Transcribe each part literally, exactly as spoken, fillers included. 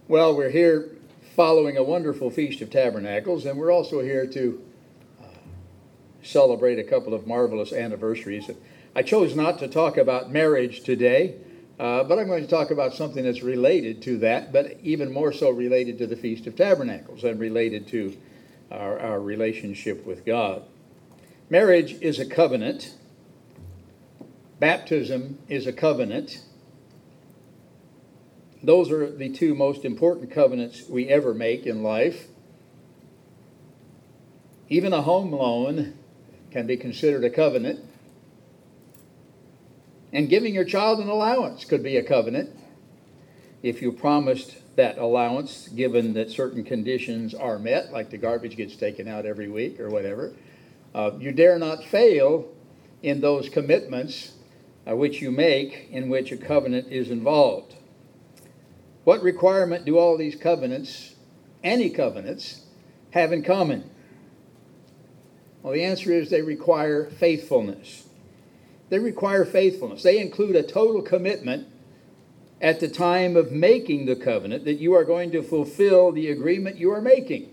Well, we're here following a wonderful Feast of Tabernacles, and we're also here to uh, celebrate a couple of marvelous anniversaries. I chose not to talk about marriage today, uh, but I'm going to talk about something that's related to that, but even more so related to the Feast of Tabernacles and related to our, our relationship with God. Marriage is a covenant. Baptism is a covenant. Those are the two most important covenants we ever make in life. Even a home loan can be considered a covenant. And giving your child an allowance could be a covenant if you promised that allowance, given that certain conditions are met, like the garbage gets taken out every week or whatever. Uh, you dare not fail in those commitments uh, which you make in which a covenant is involved. What requirement do all these covenants, any covenants, have in common? Well, the answer is they require faithfulness. They require faithfulness. They include a total commitment at the time of making the covenant that you are going to fulfill the agreement you are making.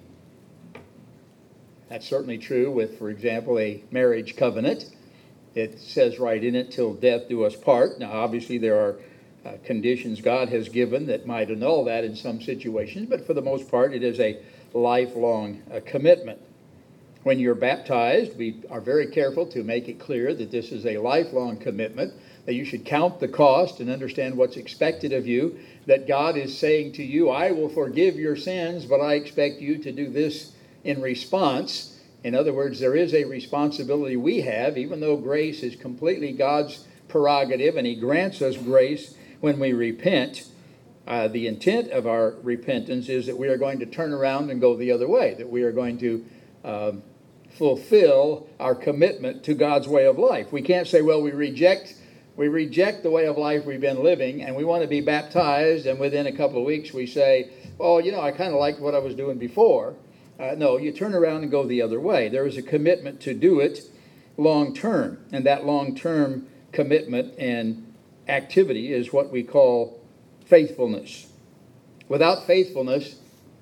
That's certainly true with, for example, a marriage covenant. It says right in it, till death do us part. Now, obviously, there are Uh, conditions God has given that might annul that in some situations, but for the most part it is a lifelong uh, commitment. When you're baptized, we are very careful to make it clear that this is a lifelong commitment, that you should count the cost and understand what's expected of you, that God is saying to you, I will forgive your sins, but I expect you to do this in response. In other words, there is a responsibility we have, even though grace is completely God's prerogative and he grants us grace when we repent. Uh, the intent of our repentance is that we are going to turn around and go the other way, that we are going to uh, fulfill our commitment to God's way of life. We can't say, well, we reject we reject the way of life we've been living and we want to be baptized, and within a couple of weeks we say, oh, you know, I kind of liked what I was doing before. Uh, no, you turn around and go the other way. There is a commitment to do it long term, and that long term commitment and activity is what we call faithfulness. Without faithfulness,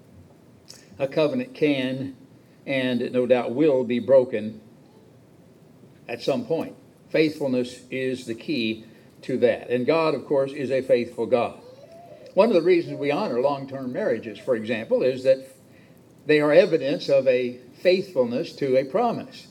a covenant can and no doubt will be broken at some point. Faithfulness is the key to that. And God, of course, is a faithful God. One of the reasons we honor long-term marriages, for example, is that they are evidence of a faithfulness to a promise,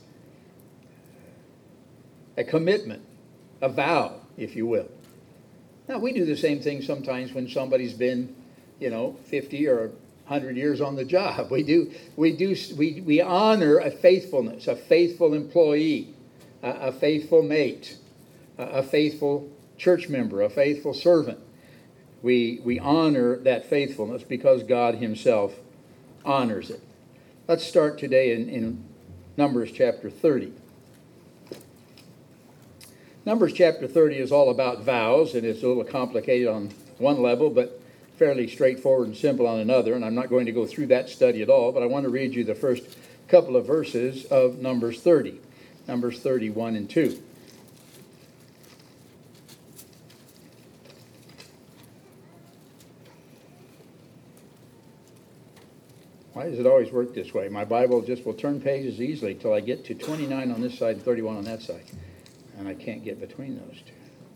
a commitment, a vow, if you will. Now, we do the same thing sometimes when somebody's been, you know, fifty or one hundred years on the job. We do, we do, we, we honor a faithfulness, a faithful employee, a, a faithful mate, a, a faithful church member, a faithful servant. We, we honor that faithfulness because God himself honors it. Let's start today in, in Numbers chapter thirty. Numbers chapter thirty is all about vows, and it's a little complicated on one level, but fairly straightforward and simple on another, and I'm not going to go through that study at all, but I want to read you the first couple of verses of Numbers thirty, Numbers thirty, one and two. Why does it always work this way? My Bible just will turn pages easily till I get to twenty-nine on this side and thirty-one on that side. And I can't get between those two.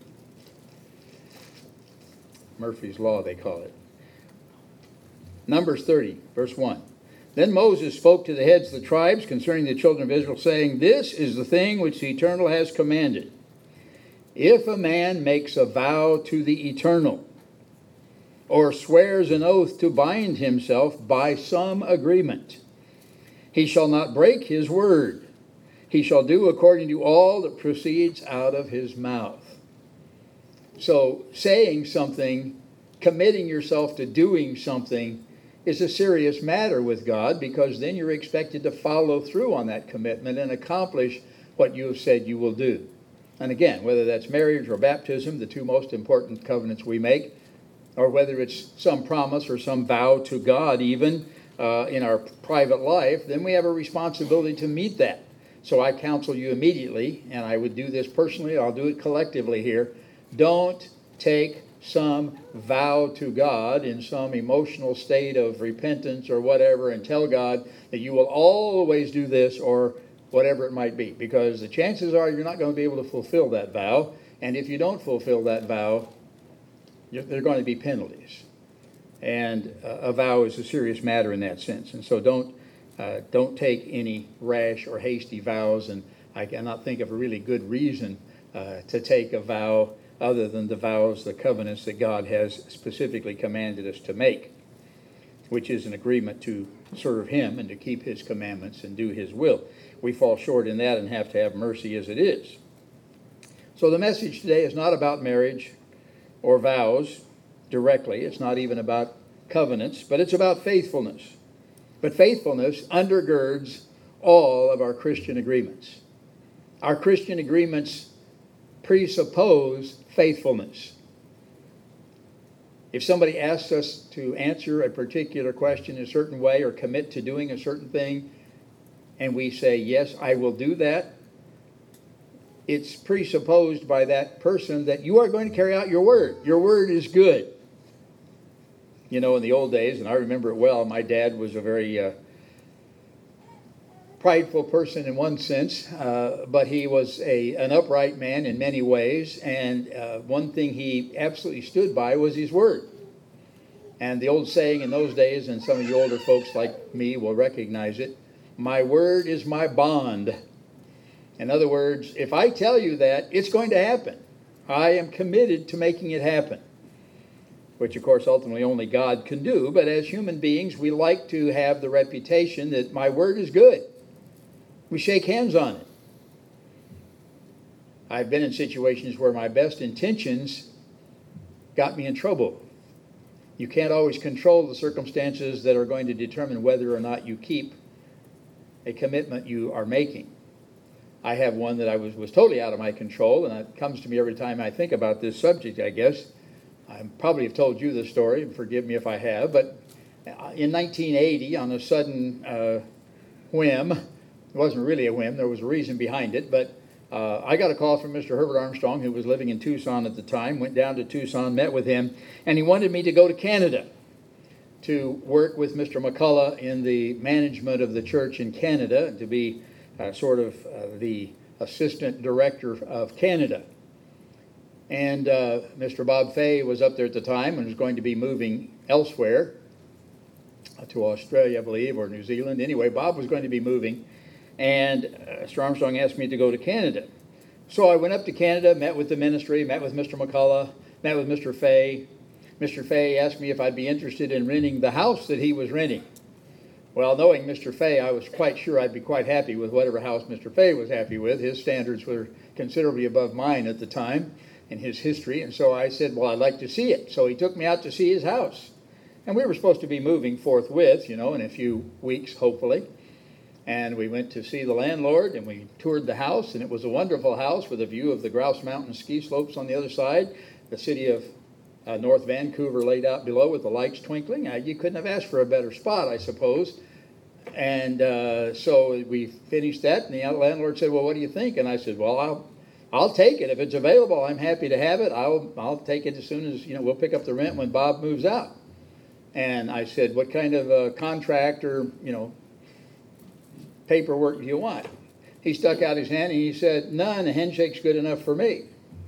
Murphy's Law, they call it. Numbers thirty, verse one. Then Moses spoke to the heads of the tribes concerning the children of Israel, saying, This is the thing which the Eternal has commanded. If a man makes a vow to the Eternal, or swears an oath to bind himself by some agreement, he shall not break his word. He shall do according to all that proceeds out of his mouth. So saying something, committing yourself to doing something, is a serious matter with God, because then you're expected to follow through on that commitment and accomplish what you have said you will do. And again, whether that's marriage or baptism, the two most important covenants we make, or whether it's some promise or some vow to God even uh, in our private life, then we have a responsibility to meet that. So I counsel you immediately, and I would do this personally, I'll do it collectively here, don't take some vow to God in some emotional state of repentance or whatever, and tell God that you will always do this or whatever it might be, because the chances are you're not going to be able to fulfill that vow, and if you don't fulfill that vow, there are going to be penalties. And uh, a vow is a serious matter in that sense, and so don't uh, don't take any rash or hasty vows, and I cannot think of a really good reason uh, to take a vow other than the vows, the covenants that God has specifically commanded us to make, which is an agreement to serve Him and to keep His commandments and do His will. We fall short in that and have to have mercy as it is. So the message today is not about marriage or vows directly. It's not even about covenants, but it's about faithfulness. But faithfulness undergirds all of our Christian agreements. Our Christian agreements presuppose faithfulness. If somebody asks us to answer a particular question a certain way or commit to doing a certain thing, and we say, yes, I will do that, it's presupposed by that person that you are going to carry out your word. Your word is good. You know, in the old days, and I remember it well, my dad was a very uh, prideful person in one sense, uh, but he was a an upright man in many ways, and uh, one thing he absolutely stood by was his word. And the old saying in those days, and some of you older folks like me will recognize it, my word is my bond. In other words, if I tell you that, it's going to happen. I am committed to making it happen, which of course ultimately only God can do. But as human beings, we like to have the reputation that my word is good. We shake hands on it. I've been in situations where my best intentions got me in trouble. You can't always control the circumstances that are going to determine whether or not you keep a commitment you are making. I have one that I was, was totally out of my control, and it comes to me every time I think about this subject, I guess. I probably have told you this story, and forgive me if I have, but in nineteen eighty, on a sudden uh, whim, it wasn't really a whim, there was a reason behind it, but uh, I got a call from Mister Herbert Armstrong, who was living in Tucson at the time, went down to Tucson, met with him, and he wanted me to go to Canada to work with Mister McCullough in the management of the church in Canada, to be uh, sort of uh, the assistant director of Canada. And uh, Mister Bob Fay was up there at the time and was going to be moving elsewhere, uh, to Australia, I believe, or New Zealand. Anyway, Bob was going to be moving, and uh, Mister Armstrong asked me to go to Canada. So I went up to Canada, met with the ministry, met with Mister McCullough, met with Mister Fay. Mister Fay asked me if I'd be interested in renting the house that he was renting. Well, knowing Mister Fay, I was quite sure I'd be quite happy with whatever house Mister Fay was happy with. His standards were considerably above mine at the time in his history, and so I said, well, I'd like to see it. So he took me out to see his house. And we were supposed to be moving forthwith, you know, in a few weeks, hopefully. And we went to see the landlord, and we toured the house, and it was a wonderful house with a view of the Grouse Mountain ski slopes on the other side, the city of uh, North Vancouver laid out below with the lights twinkling. Uh, you couldn't have asked for a better spot, I suppose. And uh, so we finished that, and the landlord said, well, what do you think? And I said, well, I'll I'll take it. If it's available, I'm happy to have it. I'll I'll take it as soon as, you know, we'll pick up the rent when Bob moves out. And I said, what kind of a contract or, you know, paperwork do you want? He stuck out his hand and he said, none, a handshake's good enough for me.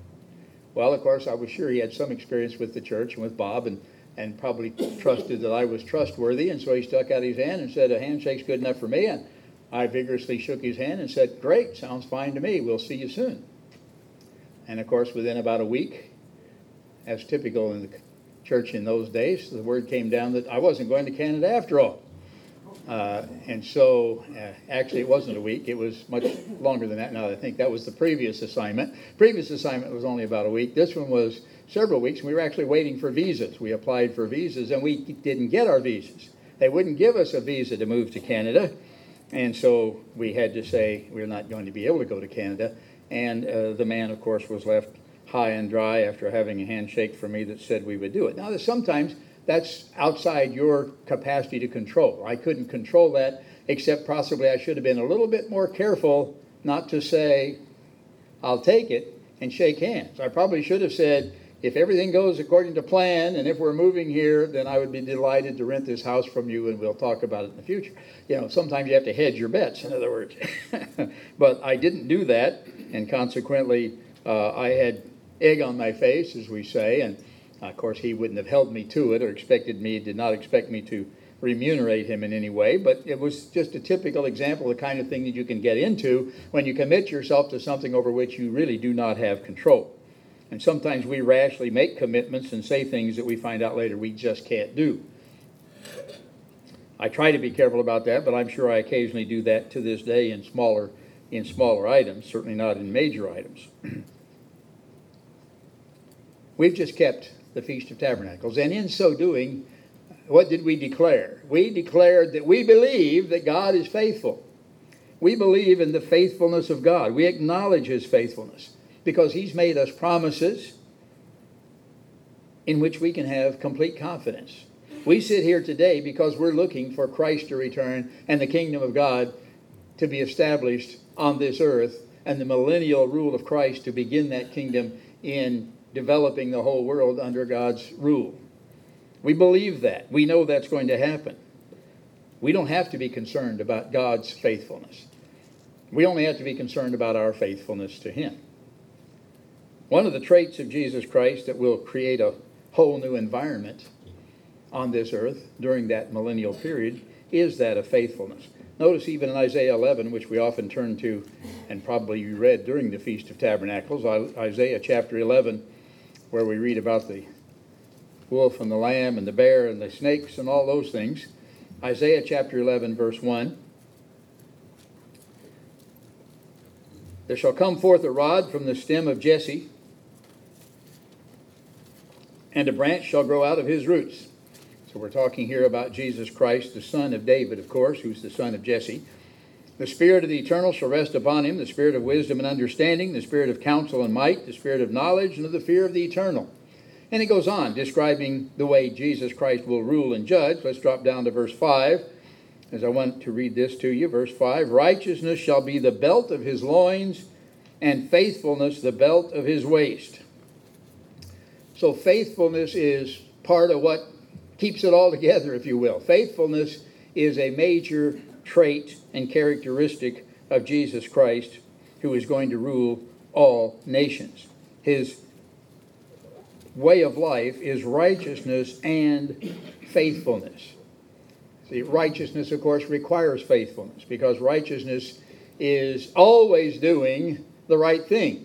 Well, of course, I was sure he had some experience with the church and with Bob, and, and probably trusted that I was trustworthy, and so he stuck out his hand and said, a handshake's good enough for me. And I vigorously shook his hand and said, great, sounds fine to me. We'll see you soon. And of course, within about a week, as typical in the church in those days, the word came down that I wasn't going to Canada after all. Uh, and so, uh, actually, it wasn't a week. It was much longer than that. Now, I think that was the previous assignment. Previous assignment was only about a week. This one was several weeks, and we were actually waiting for visas. We applied for visas, and we didn't get our visas. They wouldn't give us a visa to move to Canada, and so we had to say we're not going to be able to go to Canada. And uh, the man, of course, was left high and dry after having a handshake from me that said we would do it. Now, sometimes that's outside your capacity to control. I couldn't control that, except possibly I should have been a little bit more careful not to say, I'll take it, and shake hands. I probably should have said, if everything goes according to plan, and if we're moving here, then I would be delighted to rent this house from you, and we'll talk about it in the future. You know, sometimes you have to hedge your bets, in other words. But I didn't do that, and consequently, uh, I had egg on my face, as we say, and uh, of course he wouldn't have held me to it or expected me, did not expect me to remunerate him in any way, but it was just a typical example of the kind of thing that you can get into when you commit yourself to something over which you really do not have control. And sometimes we rashly make commitments and say things that we find out later we just can't do. I try to be careful about that, but I'm sure I occasionally do that to this day in smaller in smaller items, certainly not in major items. We've just kept the Feast of Tabernacles, and in so doing, what did we declare? We declared that we believe that God is faithful. We believe in the faithfulness of God. We acknowledge his faithfulness because he's made us promises in which we can have complete confidence. We sit here today because we're looking for Christ to return and the kingdom of God to be established on this earth and the millennial rule of Christ to begin that kingdom in developing the whole world under God's rule. We believe that. We know that's going to happen. We don't have to be concerned about God's faithfulness. We only have to be concerned about our faithfulness to him. One of the traits of Jesus Christ that will create a whole new environment on this earth during that millennial period is that of faithfulness. Notice even in Isaiah eleven, which we often turn to and probably you read during the Feast of Tabernacles, Isaiah chapter eleven, where we read about the wolf and the lamb and the bear and the snakes and all those things. Isaiah chapter eleven, verse one. There shall come forth a rod from the stem of Jesse, and a branch shall grow out of his roots. So we're talking here about Jesus Christ, the son of David, of course, who's the son of Jesse. The Spirit of the Eternal shall rest upon him, the Spirit of wisdom and understanding, the Spirit of counsel and might, the Spirit of knowledge and of the fear of the Eternal. And it goes on, describing the way Jesus Christ will rule and judge. Let's drop down to verse five, as I want to read this to you. Verse five, righteousness shall be the belt of his loins, and faithfulness the belt of his waist. So faithfulness is part of what keeps it all together, if you will. Faithfulness is a major trait and characteristic of Jesus Christ, who is going to rule all nations. His way of life is righteousness and faithfulness. See, righteousness, of course, requires faithfulness, because righteousness is always doing the right thing.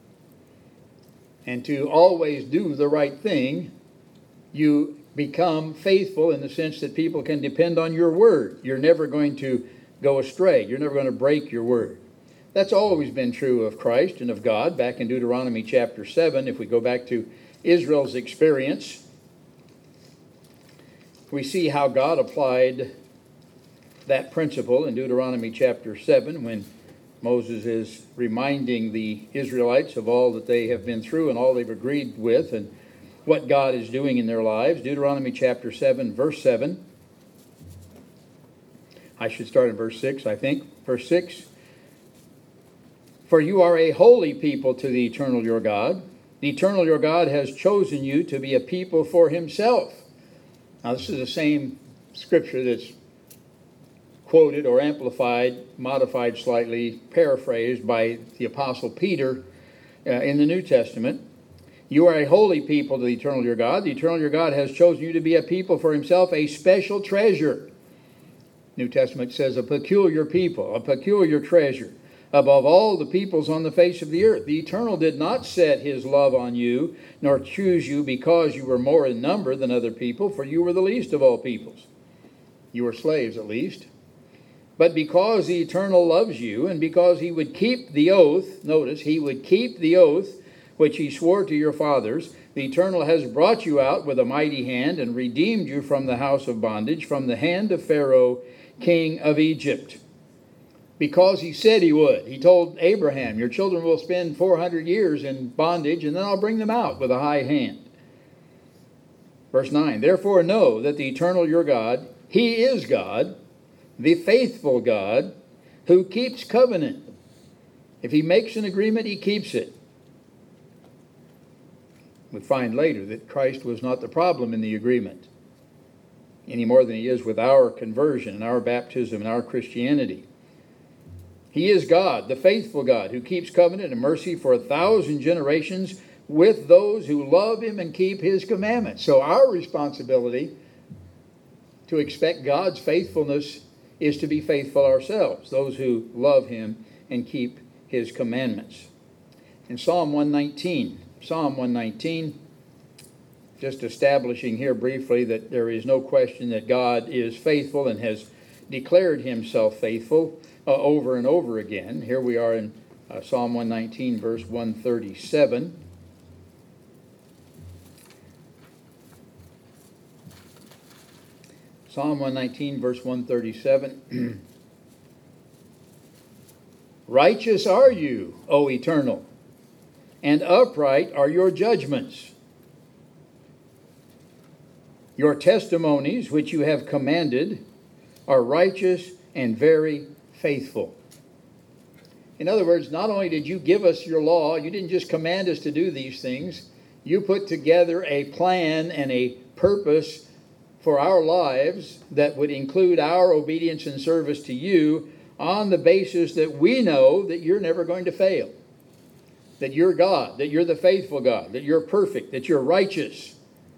And to always do the right thing, you become faithful in the sense that people can depend on your word. You're never going to go astray. You're never going to break your word. That's always been true of Christ and of God. Back in Deuteronomy chapter seven, if we go back to Israel's experience, we see how God applied that principle in Deuteronomy chapter seven when Moses is reminding the Israelites of all that they have been through and all they've agreed with and what God is doing in their lives. Deuteronomy chapter seven, verse seven. I should start in verse six, I think. Verse six. For you are a holy people to the eternal your God. The eternal your God has chosen you to be a people for himself. Now this is the same scripture that's quoted or amplified, modified slightly, paraphrased by the Apostle Peter uh, in the New Testament. You are a holy people to the eternal your God. The eternal your God has chosen you to be a people for himself, a special treasure. New Testament says a peculiar people, a peculiar treasure, above all the peoples on the face of the earth. The Eternal did not set his love on you, nor choose you because you were more in number than other people, for you were the least of all peoples. You were slaves at least. But because the Eternal loves you, and because he would keep the oath, notice, he would keep the oath which he swore to your fathers, the Eternal has brought you out with a mighty hand and redeemed you from the house of bondage, from the hand of Pharaoh, king of Egypt. Because he said he would. He told Abraham, your children will spend four hundred years in bondage, and then I'll bring them out with a high hand. Verse nine, therefore know that the Eternal your God, he is God, the faithful God, who keeps covenant. If he makes an agreement, he keeps it. We find later that Christ was not the problem in the agreement, any more than he is with our conversion and our baptism and our Christianity. He is God, the faithful God, who keeps covenant and mercy for a thousand generations with those who love him and keep his commandments. So our responsibility to expect God's faithfulness is to be faithful ourselves, those who love him and keep his commandments. In Psalm one nineteen, Psalm one nineteen, just establishing here briefly that there is no question that God is faithful and has declared himself faithful uh, over and over again. Here we are in uh, Psalm one nineteen, verse one thirty-seven. Psalm one nineteen, verse one thirty-seven. Righteous are you, O Eternal, and upright are your judgments. Your testimonies, which you have commanded, are righteous and very faithful. In other words, not only did you give us your law, you didn't just command us to do these things, you put together a plan and a purpose for our lives that would include our obedience and service to you on the basis that we know that you're never going to fail, that you're God, that you're the faithful God, that you're perfect, that you're righteous.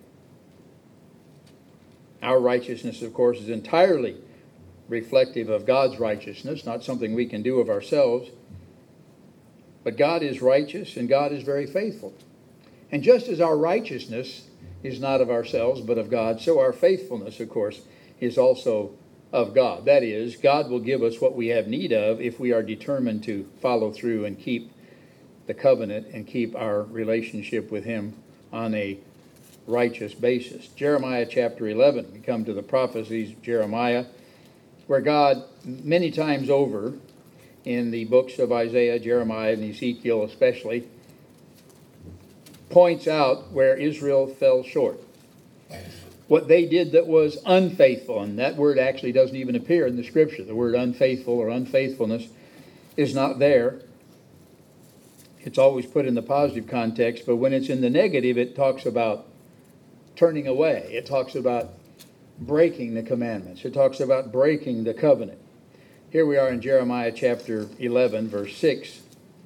Our righteousness, of course, is entirely reflective of God's righteousness, not something we can do of ourselves. But God is righteous and God is very faithful. And just as our righteousness is not of ourselves but of God, so our faithfulness, of course, is also of God. That is, God will give us what we have need of if we are determined to follow through and keep the covenant and keep our relationship with him on a righteous basis. Jeremiah chapter eleven, we come to the prophecies of Jeremiah, where God many times over in the books of Isaiah, Jeremiah, and Ezekiel especially, points out where Israel fell short. What they did that was unfaithful, and that word actually doesn't even appear in the scripture. The word unfaithful or unfaithfulness is not there. It's always put in the positive context, but when it's in the negative, it talks about turning away. It talks about breaking the commandments. It talks about breaking the covenant. Here we are in Jeremiah chapter eleven, verse six.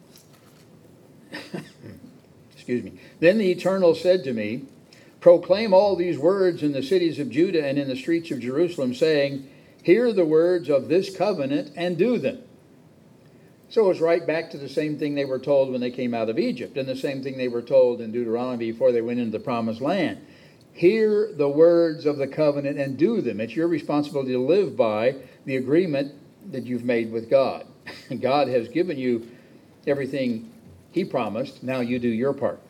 Excuse me. Then the Eternal said to me, proclaim all these words in the cities of Judah and in the streets of Jerusalem, saying, hear the words of this covenant and do them. So it was right back to the same thing they were told when they came out of Egypt, and the same thing they were told in Deuteronomy before they went into the promised land. Hear the words of the covenant and do them. It's your responsibility to live by the agreement that you've made with God. God has given you everything he promised. Now you do your part.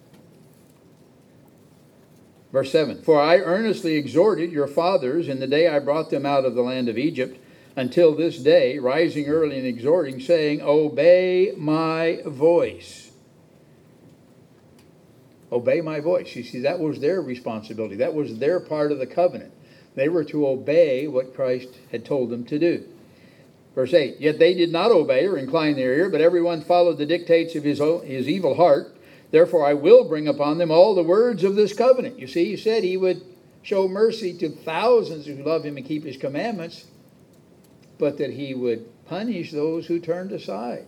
Verse seven, for I earnestly exhorted your fathers in the day I brought them out of the land of Egypt, until this day, rising early and exhorting, saying, obey my voice. Obey my voice. You see, that was their responsibility. That was their part of the covenant. They were to obey what Christ had told them to do. Verse eight, yet they did not obey or incline their ear, but everyone followed the dictates of his, his evil heart. Therefore I will bring upon them all the words of this covenant. You see, he said he would show mercy to thousands who love him and keep his commandments, but that he would punish those who turned aside.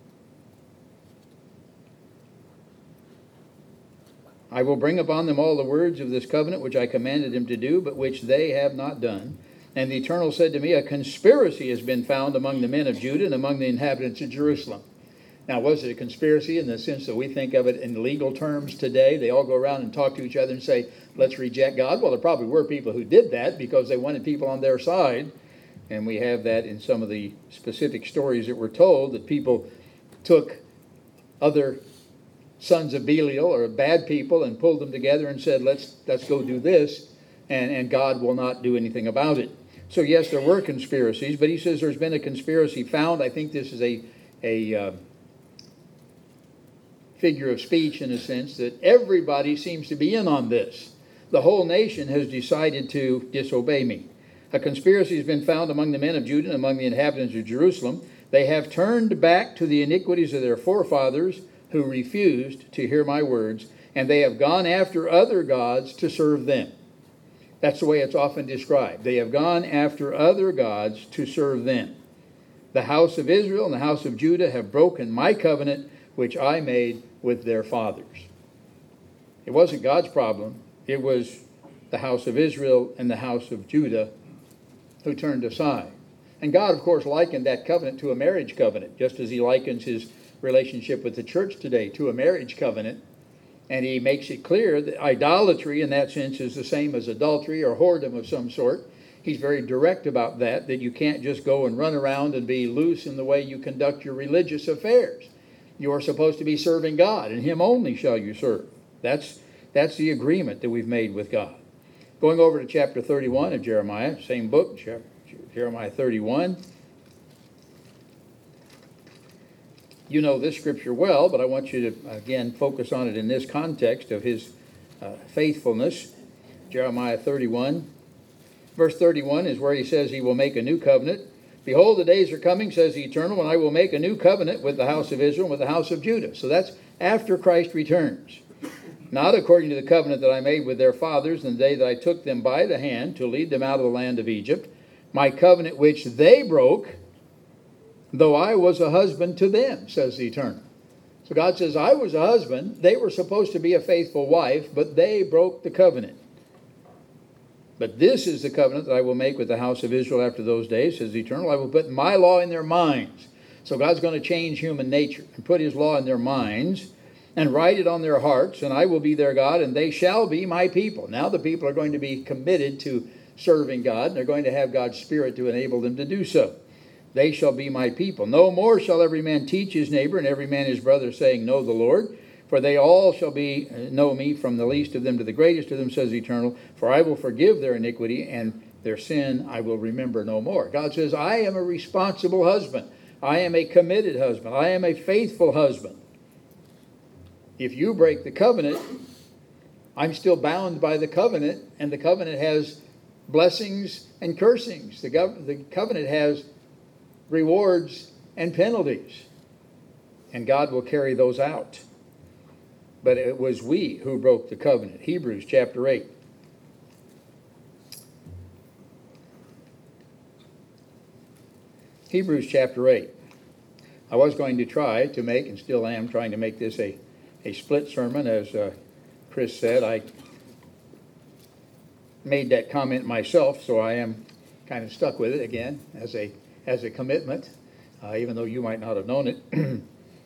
I will bring upon them all the words of this covenant which I commanded him to do, but which they have not done. And the Eternal said to me, a conspiracy has been found among the men of Judah and among the inhabitants of Jerusalem. Now, was it a conspiracy in the sense that we think of it in legal terms today? They all go around and talk to each other and say, let's reject God. Well, there probably were people who did that because they wanted people on their side. And we have that in some of the specific stories that we're told, that people took other sons of Belial or bad people and pulled them together and said, let's let's go do this, and, and God will not do anything about it. So yes, there were conspiracies, but he says there's been a conspiracy found. I think this is a, a uh, figure of speech in a sense, that everybody seems to be in on this. The whole nation has decided to disobey me. A conspiracy has been found among the men of Judah and among the inhabitants of Jerusalem. They have turned back to the iniquities of their forefathers who refused to hear my words and they have gone after other gods to serve them. That's the way it's often described. They have gone after other gods to serve them. The house of Israel and the house of Judah have broken my covenant, which I made with their fathers. It wasn't God's problem. It was the house of Israel and the house of Judah who turned aside. And God, of course, likened that covenant to a marriage covenant, just as he likens his relationship with the church today to a marriage covenant. And he makes it clear that idolatry in that sense is the same as adultery or whoredom of some sort. He's very direct about that, that you can't just go and run around and be loose in the way you conduct your religious affairs. You are supposed to be serving God, and him only shall you serve. That's, that's the agreement that we've made with God. Going over to chapter thirty-one of Jeremiah, same book, Jeremiah thirty-one. You know this scripture well, but I want you to, again, focus on it in this context of his uh, faithfulness. Jeremiah thirty-one. Verse thirty-one is where he says he will make a new covenant. Behold, the days are coming, says the Eternal, when I will make a new covenant with the house of Israel and with the house of Judah. So that's after Christ returns. Not according to the covenant that I made with their fathers in the day that I took them by the hand to lead them out of the land of Egypt, my covenant which they broke, though I was a husband to them, says the Eternal. So God says, I was a husband. They were supposed to be a faithful wife, but they broke the covenant. But this is the covenant that I will make with the house of Israel after those days, says the Eternal. I will put my law in their minds. So God's going to change human nature and put his law in their minds and write it on their hearts, and I will be their God, and they shall be my people. Now the people are going to be committed to serving God, and they're going to have God's Spirit to enable them to do so. They shall be my people. No more shall every man teach his neighbor, and every man his brother, saying, Know the Lord. For they all shall be know me, from the least of them to the greatest of them, says the Eternal. For I will forgive their iniquity, and their sin I will remember no more. God says, I am a responsible husband. I am a committed husband. I am a faithful husband. If you break the covenant, I'm still bound by the covenant, and the covenant has blessings and cursings. The, gov- the covenant has rewards and penalties, and God will carry those out. But it was we who broke the covenant. Hebrews chapter eight. Hebrews chapter eight. I was going to try to make, and still am trying to make this a, a split sermon, as uh, Chris said. I made that comment myself, so I am kind of stuck with it again as a as a commitment, uh, even though you might not have known it.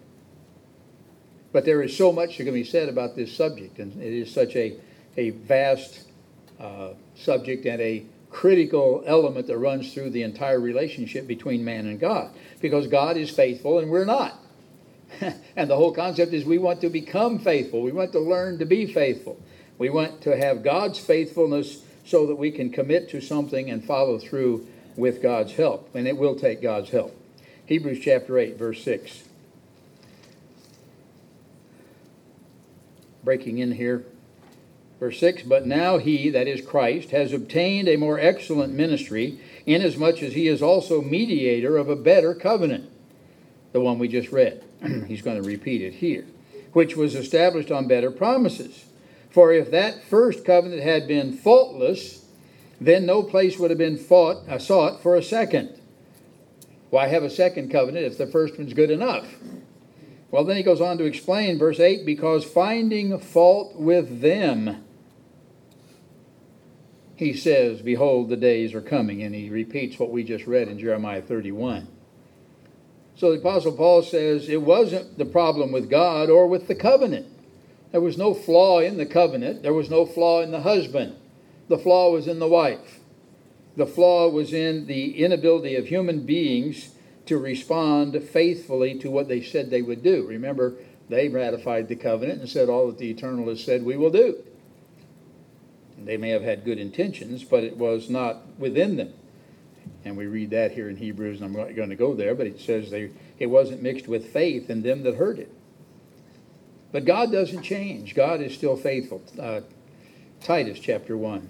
But there is so much that can be said about this subject, and it is such a, a vast uh, subject and a critical element that runs through the entire relationship between man and God, because God is faithful and we're not. And the whole concept is we want to become faithful. We want to learn to be faithful. We want to have God's faithfulness so that we can commit to something and follow through with God's help, and it will take God's help. Hebrews chapter eight, verse six. Breaking in here, verse six, but now he, that is Christ, has obtained a more excellent ministry, inasmuch as he is also mediator of a better covenant, the one we just read. He's going to repeat it here, which was established on better promises. For if that first covenant had been faultless, then no place would have been fought, uh, sought for a second. Why have a second covenant if the first one's good enough? Well, then he goes on to explain, verse eight, because finding fault with them, he says, behold, the days are coming. And he repeats what we just read in Jeremiah thirty-one. So the Apostle Paul says it wasn't the problem with God or with the covenant. There was no flaw in the covenant. There was no flaw in the husband. The flaw was in the wife. The flaw was in the inability of human beings to respond faithfully to what they said they would do. Remember, they ratified the covenant and said all that the Eternal has said we will do. And they may have had good intentions, but it was not within them. And we read that here in Hebrews, and I'm not going to go there, but it says they, it wasn't mixed with faith in them that heard it. But God doesn't change. God is still faithful. Uh, Titus chapter one.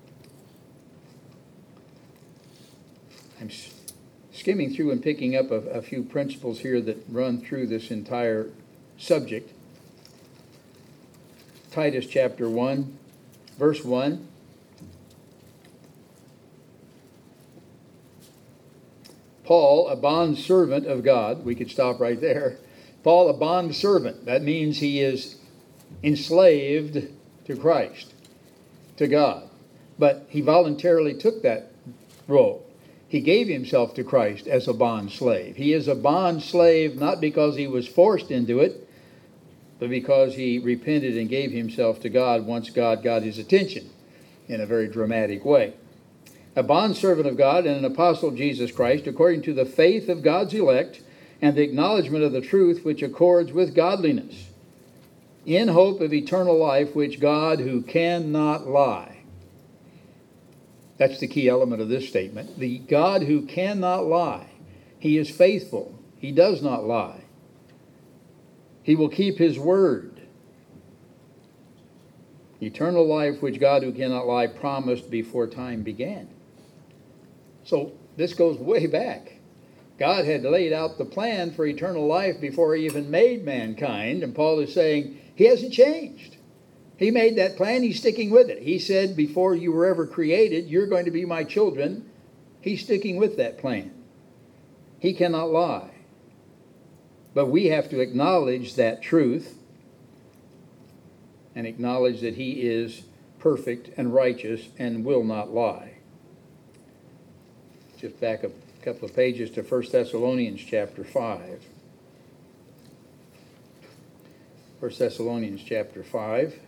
I'm skimming through and picking up a, a few principles here that run through this entire subject. Titus chapter one, verse one. Paul, a bondservant of God. We could stop right there. Paul, a bondservant. That means he is enslaved to Christ, to God. But he voluntarily took that role. He gave himself to Christ as a bond slave. He is a bond slave not because he was forced into it, but because he repented and gave himself to God once God got his attention in a very dramatic way. A bondservant of God and an apostle of Jesus Christ, according to the faith of God's elect and the acknowledgement of the truth which accords with godliness, in hope of eternal life, which God, who cannot lie. That's the key element of this statement. The God who cannot lie. He is faithful. He does not lie. He will keep his word. Eternal life, which God who cannot lie promised before time began. So this goes way back. God had laid out the plan for eternal life before he even made mankind. And Paul is saying he hasn't changed. He made that plan. He's sticking with it. He said before you were ever created, you're going to be my children. He's sticking with that plan. He cannot lie. But we have to acknowledge that truth and acknowledge that he is perfect and righteous and will not lie. Just back a couple of pages to First Thessalonians chapter five. First Thessalonians chapter five.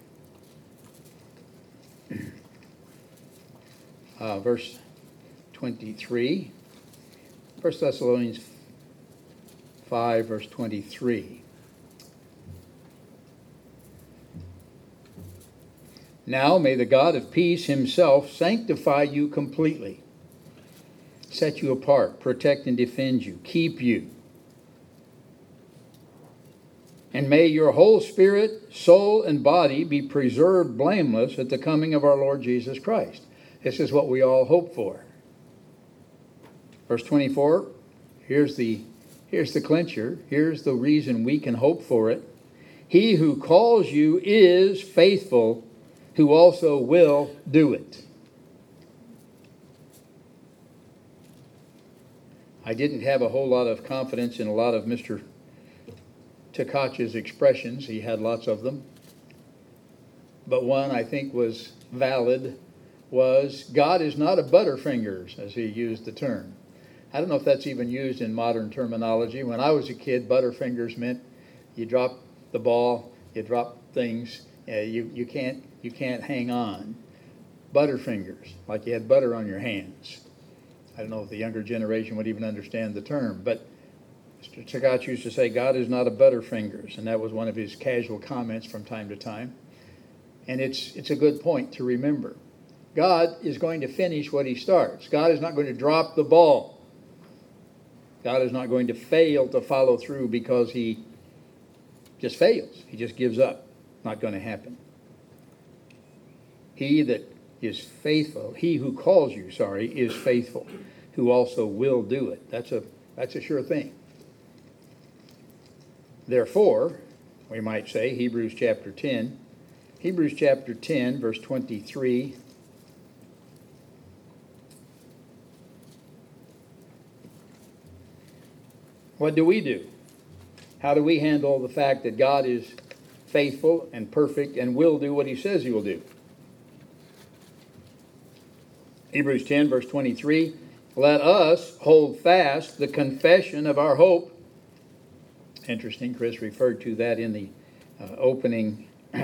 Uh, verse twenty-three. First Thessalonians five, verse twenty-three. Now may the God of peace himself sanctify you completely, set you apart, protect and defend you, keep you. And may your whole spirit, soul, and body be preserved blameless at the coming of our Lord Jesus Christ. This is what we all hope for. Verse twenty-four, here's the, here's the clincher. Here's the reason we can hope for it. He who calls you is faithful, who also will do it. I didn't have a whole lot of confidence in a lot of Mister Takacha's expressions. He had lots of them. But one I think was valid was, God is not a butterfingers, as he used the term. I don't know if that's even used in modern terminology. When I was a kid, butterfingers meant you drop the ball, you drop things, uh, you, you, can't, you can't hang on. Butterfingers, like you had butter on your hands. I don't know if the younger generation would even understand the term, but Mister Takachi used to say, God is not a butterfingers, and that was one of his casual comments from time to time. And it's it's a good point to remember. God is going to finish what he starts. God is not going to drop the ball. God is not going to fail to follow through because he just fails. He just gives up. Not going to happen. He that is faithful, he who calls you, sorry, is faithful, who also will do it. That's a that's a sure thing. Therefore, we might say, Hebrews chapter ten, Hebrews chapter ten, verse twenty-three. What do we do? How do we handle the fact that God is faithful and perfect and will do what he says he will do? Hebrews ten, verse twenty-three, let us hold fast the confession of our hope. Interesting, Chris referred to that in the uh, opening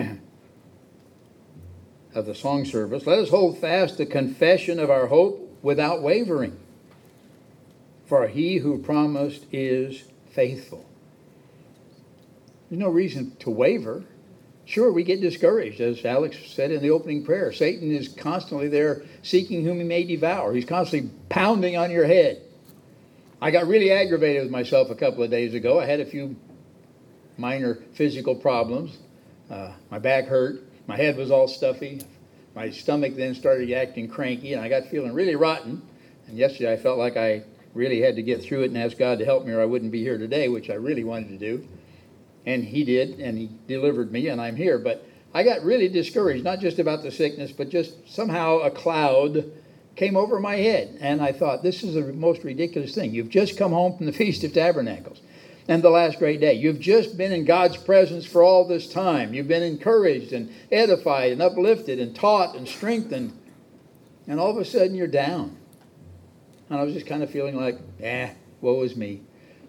of the song service. Let us hold fast the confession of our hope without wavering, for he who promised is faithful. There's no reason to waver. Sure, we get discouraged, as Alex said in the opening prayer. Satan is constantly there seeking whom he may devour. He's constantly pounding on your head. I got really aggravated with myself a couple of days ago. I had a few minor physical problems. Uh, my back hurt. My head was all stuffy. My stomach then started acting cranky, and I got feeling really rotten. And yesterday I felt like I really had to get through it and ask God to help me or I wouldn't be here today, which I really wanted to do. And he did, and he delivered me, and I'm here. But I got really discouraged, not just about the sickness, but just somehow a cloud came over my head. And I thought, this is the most ridiculous thing. You've just come home from the Feast of Tabernacles and the last great day. You've just been in God's presence for all this time. You've been encouraged and edified and uplifted and taught and strengthened. And all of a sudden you're down. And I was just kind of feeling like, eh, woe is me.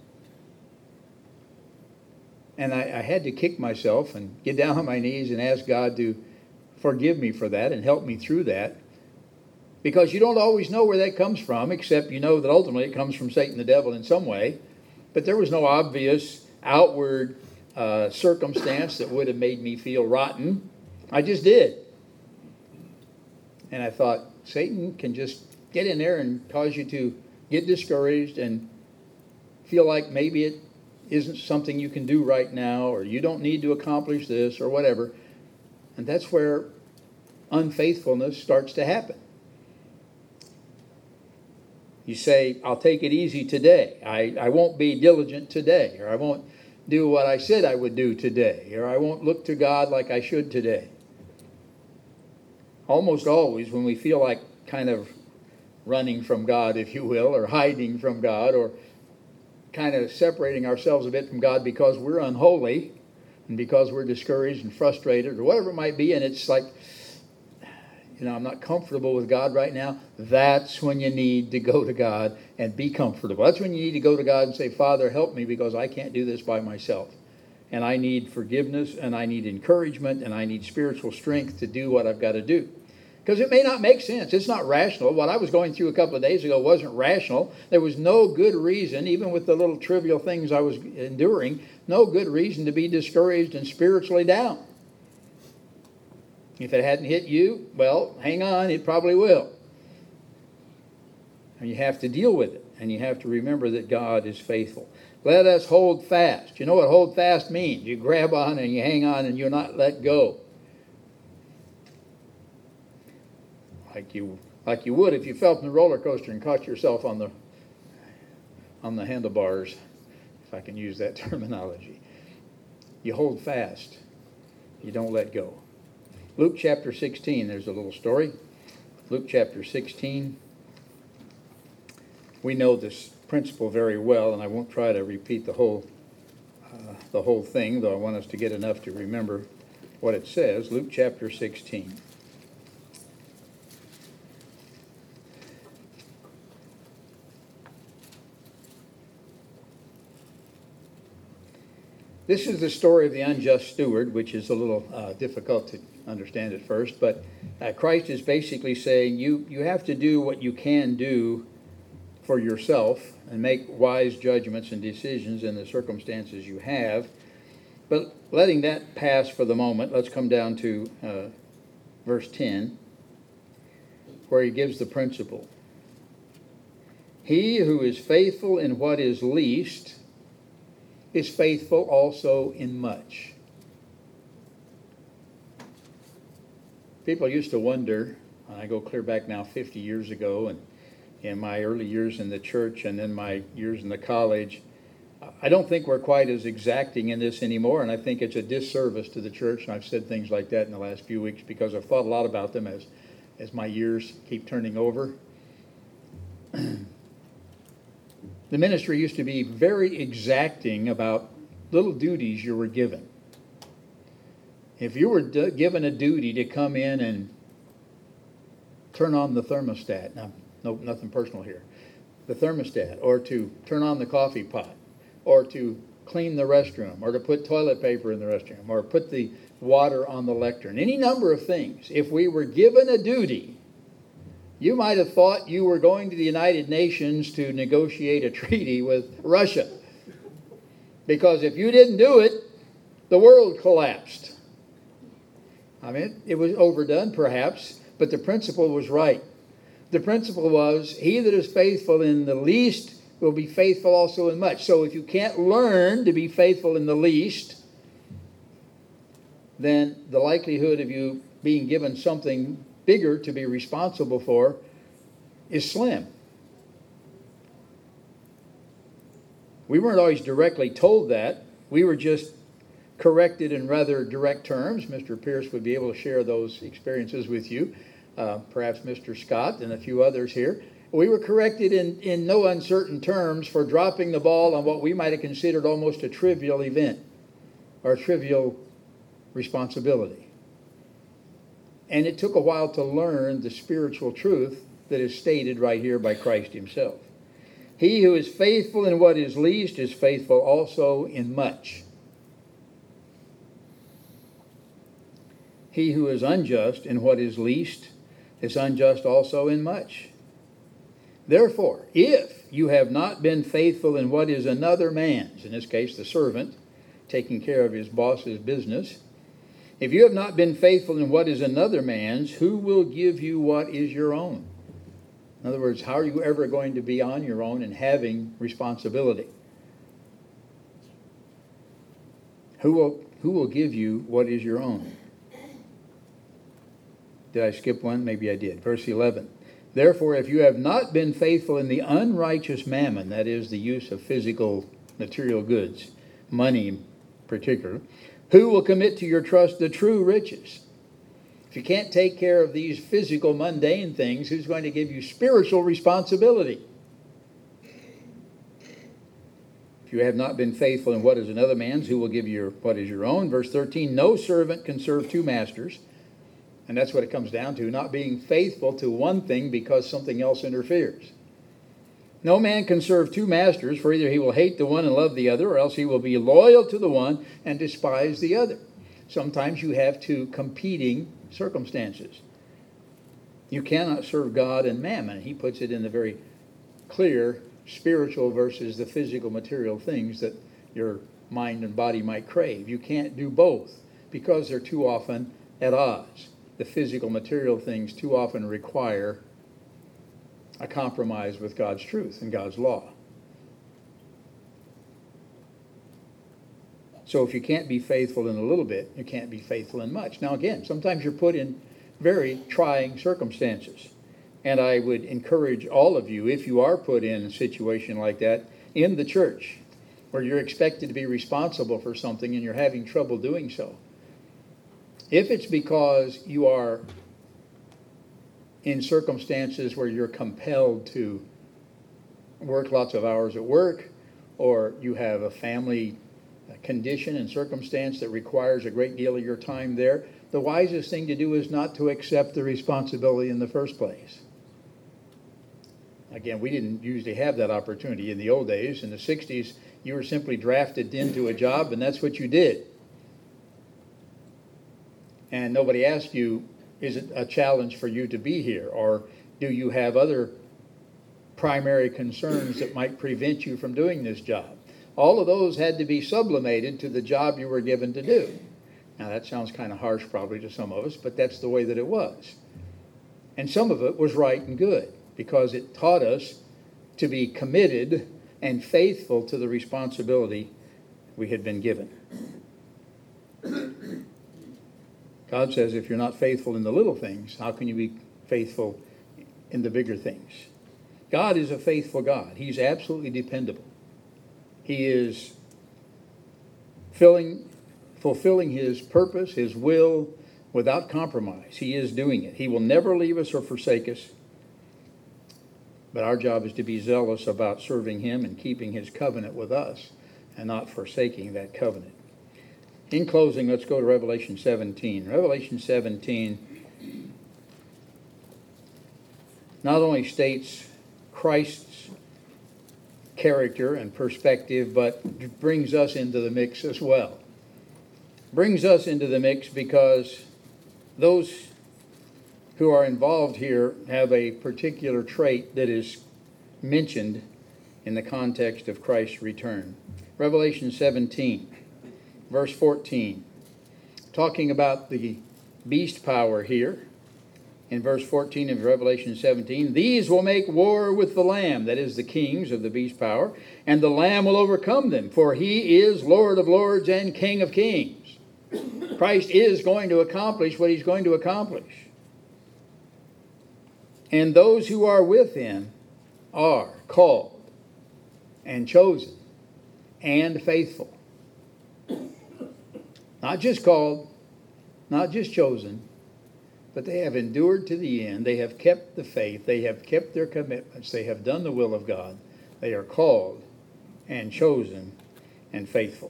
And I, I had to kick myself and get down on my knees and ask God to forgive me for that and help me through that. Because you don't always know where that comes from, except you know that ultimately it comes from Satan the devil in some way. But there was no obvious outward uh, circumstance that would have made me feel rotten. I just did. And I thought, Satan can just get in there and cause you to get discouraged and feel like maybe it isn't something you can do right now, or you don't need to accomplish this, or whatever. And that's where unfaithfulness starts to happen. You say, I'll take it easy today. I, I won't be diligent today, or I won't do what I said I would do today, or I won't look to God like I should today. Almost always when we feel like kind of running from God, if you will, or hiding from God, or kind of separating ourselves a bit from God because we're unholy and because we're discouraged and frustrated or whatever it might be, and it's like, you know, I'm not comfortable with God right now. That's when you need to go to God and be comfortable. That's when you need to go to God and say, Father, help me because I can't do this by myself. And I need forgiveness, and I need encouragement, and I need spiritual strength to do what I've got to do. Because it may not make sense. It's not rational. What I was going through a couple of days ago wasn't rational. There was no good reason, even with the little trivial things I was enduring, no good reason to be discouraged and spiritually down. If it hadn't hit you, well, hang on, it probably will. And you have to deal with it. And you have to remember that God is faithful. Let us hold fast. You know what hold fast means? You grab on and you hang on and you're not let go. Like you, like you would if you fell from the roller coaster and caught yourself on the, on the handlebars, if I can use that terminology. You hold fast. You don't let go. Luke chapter sixteen, there's a little story. Luke chapter sixteen. We know this principle very well, and I won't try to repeat the whole, uh, the whole thing, though I want us to get enough to remember what it says. Luke chapter sixteen. This is the story of the unjust steward, which is a little uh, difficult to understand at first, but uh, Christ is basically saying you, you have to do what you can do for yourself and make wise judgments and decisions in the circumstances you have. But letting that pass for the moment, let's come down to uh, verse ten, where he gives the principle. He who is faithful in what is least is faithful also in much. People used to wonder, I go clear back now fifty years ago, and in my early years in the church and then my years in the college, I don't think we're quite as exacting in this anymore, and I think it's a disservice to the church, and I've said things like that in the last few weeks because I've thought a lot about them as, as my years keep turning over. The ministry used to be very exacting about little duties you were given. If you were d- given a duty to come in and turn on the thermostat, now, no, nothing personal here, the thermostat, or to turn on the coffee pot, or to clean the restroom, or to put toilet paper in the restroom, or put the water on the lectern, any number of things. If we were given a duty, you might have thought you were going to the United Nations to negotiate a treaty with Russia. Because if you didn't do it, the world collapsed. I mean, it was overdone perhaps, but the principle was right. The principle was, he that is faithful in the least will be faithful also in much. So if you can't learn to be faithful in the least, then the likelihood of you being given something bigger to be responsible for is slim. We weren't always directly told that. We were just corrected in rather direct terms. Mister Pierce would be able to share those experiences with you. Uh, perhaps Mister Scott and a few others here. We were corrected in, in no uncertain terms for dropping the ball on what we might have considered almost a trivial event or a trivial responsibility. And it took a while to learn the spiritual truth that is stated right here by Christ himself. He who is faithful in what is least is faithful also in much. He who is unjust in what is least is unjust also in much. Therefore, if you have not been faithful in what is another man's, in this case the servant, taking care of his boss's business, if you have not been faithful in what is another man's, who will give you what is your own? In other words, how are you ever going to be on your own and having responsibility? Who will, who will give you what is your own? Did I skip one? Maybe I did. Verse eleven. Therefore, if you have not been faithful in the unrighteous mammon, that is the use of physical material goods, money in particular, who will commit to your trust the true riches? If you can't take care of these physical, mundane things, who's going to give you spiritual responsibility? If you have not been faithful in what is another man's, who will give you what is your own? Verse thirteen, no servant can serve two masters. And that's what it comes down to, not being faithful to one thing because something else interferes. No man can serve two masters, for either he will hate the one and love the other, or else he will be loyal to the one and despise the other. Sometimes you have two competing circumstances. You cannot serve God and mammon. He puts it in the very clear spiritual versus the physical material things that your mind and body might crave. You can't do both because they're too often at odds. The physical material things too often require a compromise with God's truth and God's law. So if you can't be faithful in a little bit, you can't be faithful in much. Now again, sometimes you're put in very trying circumstances. And I would encourage all of you, if you are put in a situation like that in the church, where you're expected to be responsible for something and you're having trouble doing so, if it's because you are in circumstances where you're compelled to work lots of hours at work, or you have a family condition and circumstance that requires a great deal of your time there, the wisest thing to do is not to accept the responsibility in the first place. Again, we didn't usually have that opportunity in the old days. In the sixties, you were simply drafted into a job, and that's what you did. And nobody asked you, is it a challenge for you to be here? Or do you have other primary concerns that might prevent you from doing this job? All of those had to be sublimated to the job you were given to do. Now that sounds kind of harsh probably to some of us, but that's the way that it was. And some of it was right and good because it taught us to be committed and faithful to the responsibility we had been given. God says if you're not faithful in the little things, how can you be faithful in the bigger things? God is a faithful God. He's absolutely dependable. He is filling, fulfilling his purpose, his will, without compromise. He is doing it. He will never leave us or forsake us. But our job is to be zealous about serving him and keeping his covenant with us and not forsaking that covenant. In closing, let's go to Revelation seventeen. Revelation seventeen not only states Christ's character and perspective, but brings us into the mix as well. Brings us into the mix because those who are involved here have a particular trait that is mentioned in the context of Christ's return. Revelation seventeen. Verse fourteen, talking about the beast power here. In verse fourteen of Revelation seventeen, these will make war with the Lamb, that is the kings of the beast power, and the Lamb will overcome them, for he is Lord of lords and King of kings. Christ is going to accomplish what he's going to accomplish. And those who are with him are called and chosen and faithful. Not just called, not just chosen, but they have endured to the end. They have kept the faith. They have kept their commitments. They have done the will of God. They are called and chosen and faithful.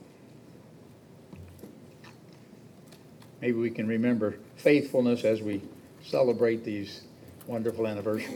Maybe we can remember faithfulness as we celebrate these wonderful anniversaries.